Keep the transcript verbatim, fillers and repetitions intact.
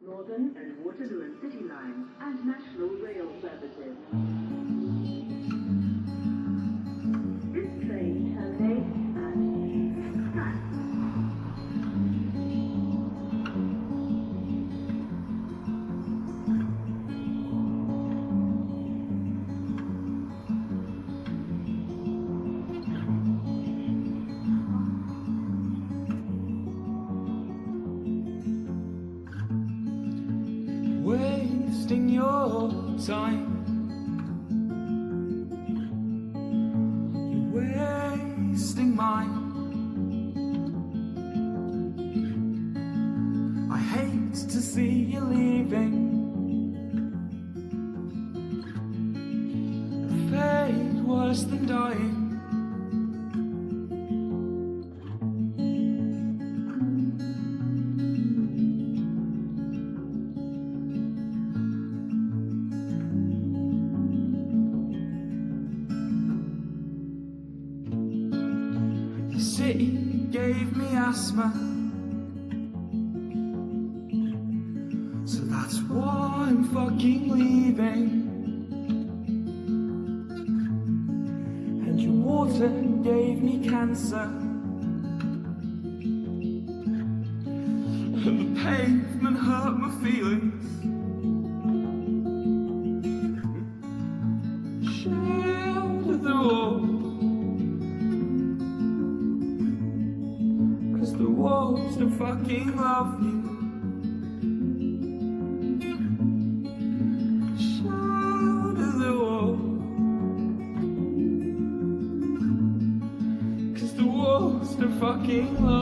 Northern and Waterloo and City lines, and national rail services. This train terminates at track. Wasting your time, you're wasting mine. I hate to see you leaving, a fate worse than dying. The city gave me asthma, so that's why I'm fucking leaving. And your water gave me cancer, and the pavement hurt my feelings. Shelter the wall, the walls to fucking love you. Shout at the wall, 'cause the walls to fucking love you.